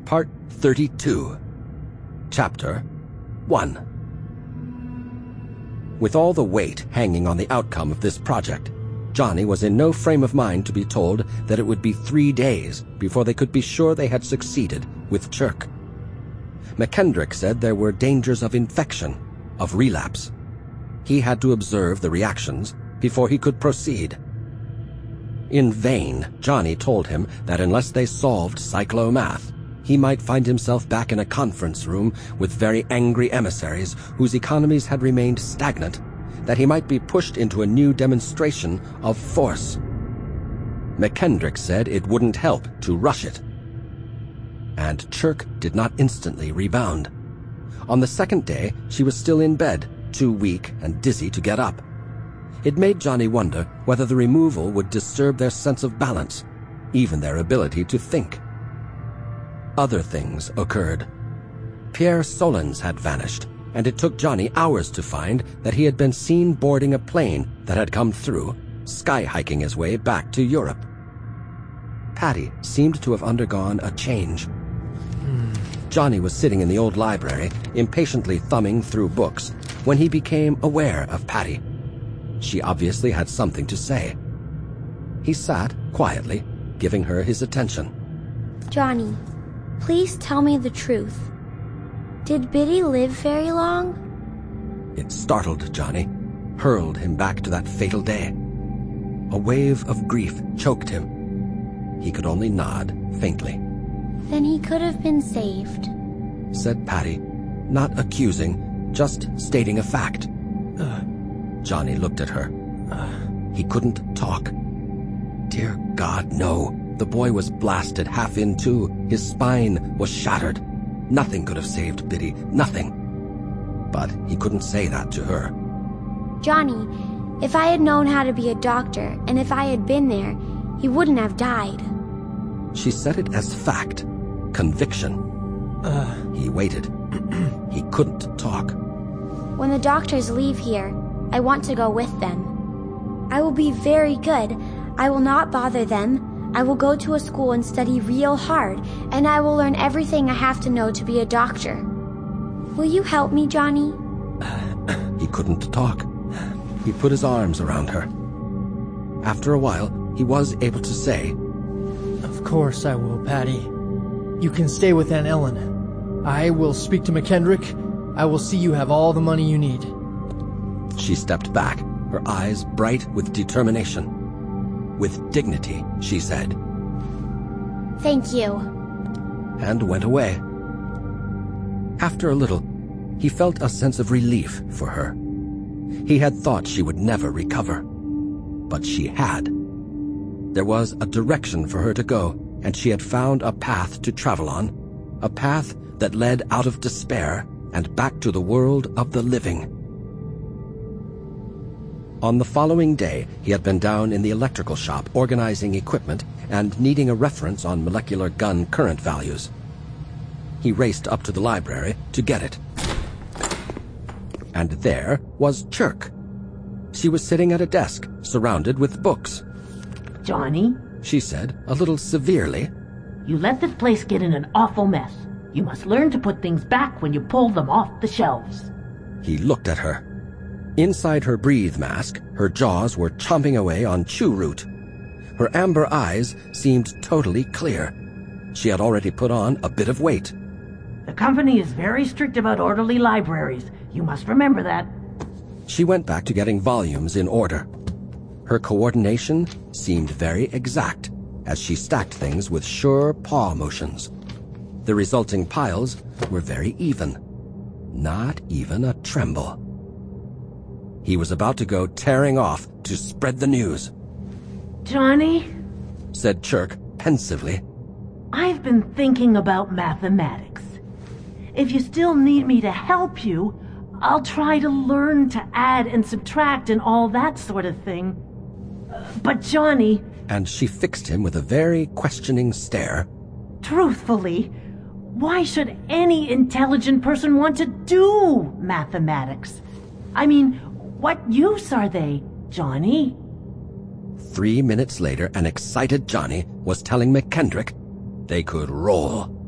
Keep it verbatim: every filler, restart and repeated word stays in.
Part thirty-two. Chapter one. With all the weight hanging on the outcome of this project, Johnny was in no frame of mind to be told that it would be three days before they could be sure they had succeeded with Chirk. McKendrick said there were dangers of infection, of relapse. He had to observe the reactions before he could proceed. In vain, Johnny told him that unless they solved cyclomath, he might find himself back in a conference room with very angry emissaries whose economies had remained stagnant, that he might be pushed into a new demonstration of force. McKendrick said it wouldn't help to rush it. And Chirk did not instantly rebound. On the second day, she was still in bed, too weak and dizzy to get up. It made Johnny wonder whether the removal would disturb their sense of balance, even their ability to think. Other things occurred. Pierre Solons had vanished, and it took Johnny hours to find that he had been seen boarding a plane that had come through, sky-hiking his way back to Europe. Patty seemed to have undergone a change. Johnny was sitting in the old library, impatiently thumbing through books, when he became aware of Patty. She obviously had something to say. He sat quietly, giving her his attention. Johnny, please tell me the truth. Did Biddy live very long? It startled Johnny, hurled him back to that fatal day. A wave of grief choked him. He could only nod faintly. Then he could have been saved, said Patty, not accusing, just stating a fact. Uh, Johnny looked at her. Uh, he couldn't talk. Dear God, no. The boy was blasted half in two. His spine was shattered. Nothing could have saved Biddy, nothing. But he couldn't say that to her. Johnny, if I had known how to be a doctor, and if I had been there, he wouldn't have died. She said it as fact, conviction. Uh, he waited. He couldn't talk. When the doctors leave here, I want to go with them. I will be very good. I will not bother them. I will go to a school and study real hard, and I will learn everything I have to know to be a doctor. Will you help me, Johnny? He couldn't talk. He put his arms around her. After a while, he was able to say, Of course I will, Patty. You can stay with Aunt Ellen. I will speak to McKendrick. I will see you have all the money you need. She stepped back, her eyes bright with determination. With dignity, she said, Thank you, and went away. After a little, he felt a sense of relief for her. He had thought she would never recover, but she had. There was a direction for her to go, and she had found a path to travel on, a path that led out of despair and back to the world of the living. On the following day, he had been down in the electrical shop organizing equipment and needing a reference on molecular gun current values. He raced up to the library to get it. And there was Chirk. She was sitting at a desk, surrounded with books. Johnny, she said, a little severely, you let this place get in an awful mess. You must learn to put things back when you pull them off the shelves. He looked at her. Inside her breathe mask, her jaws were chomping away on chew root. Her amber eyes seemed totally clear. She had already put on a bit of weight. The company is very strict about orderly libraries. You must remember that. She went back to getting volumes in order. Her coordination seemed very exact as she stacked things with sure paw motions. The resulting piles were very even. Not even a tremble. He was about to go tearing off to spread the news. Johnny, said Chirk pensively, I've been thinking about mathematics. If you still need me to help you, I'll try to learn to add and subtract and all that sort of thing. But Johnny... And she fixed him with a very questioning stare. Truthfully, why should any intelligent person want to do mathematics? I mean, what use are they, Johnny? Three minutes later, an excited Johnny was telling McKendrick they could roll.